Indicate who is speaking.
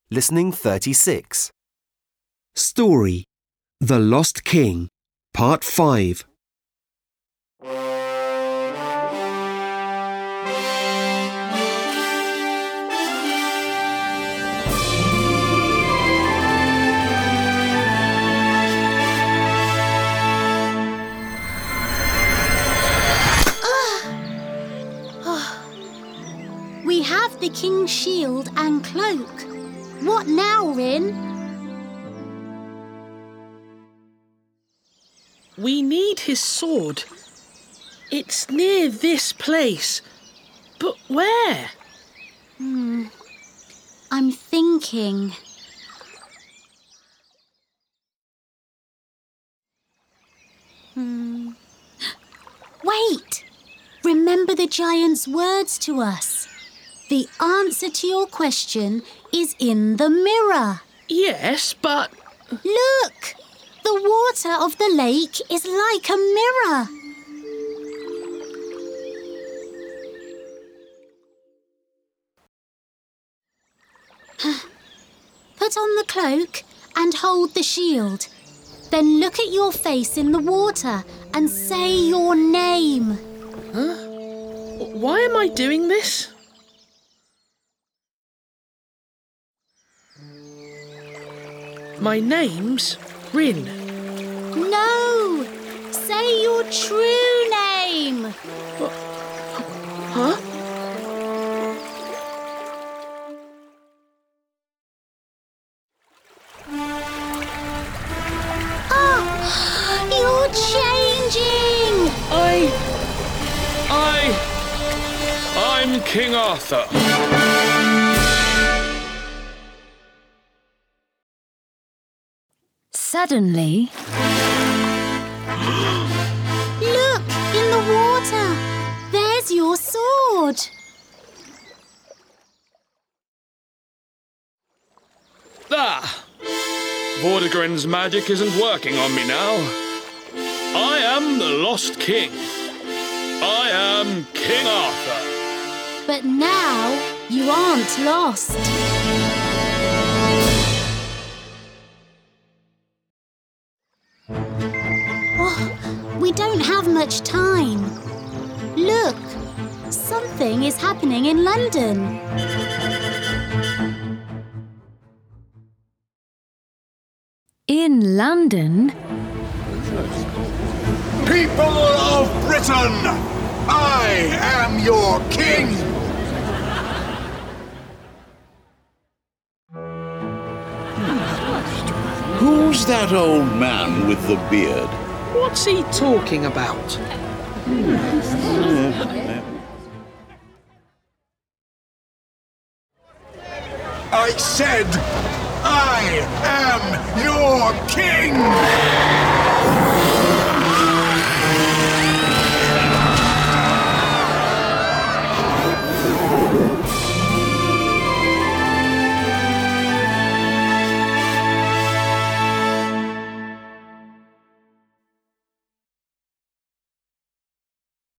Speaker 1: Listening 36.
Speaker 2: Story The Lost King, Part 5.
Speaker 3: We have the king's shield and cloak. What now, Rin?
Speaker 4: We need his sword. It's near this place. But where?
Speaker 3: I'm thinking. Wait! Remember the giant's words to us. The answer to your question is in the mirror.
Speaker 4: Yes, but...
Speaker 3: Look! The water of the lake is like a mirror. Put on the cloak and hold the shield. Then look at your face in the water and say your name.
Speaker 4: Huh? Why am I doing this? My name's Rin.
Speaker 3: No! Say your true name.
Speaker 4: Huh?
Speaker 3: You're changing!
Speaker 5: I'm King Arthur.
Speaker 6: Suddenly...
Speaker 3: Look, in the water. There's your sword.
Speaker 5: Ah! Vortigern's magic isn't working on me now. I am the Lost King. I am King Arthur.
Speaker 3: But now you aren't lost. We don't have much time. Look, something is happening in London.
Speaker 6: In London...
Speaker 7: People of Britain, I am your king!
Speaker 8: Who's that old man with the beard?
Speaker 4: What's he talking about?
Speaker 7: I said, I am your king!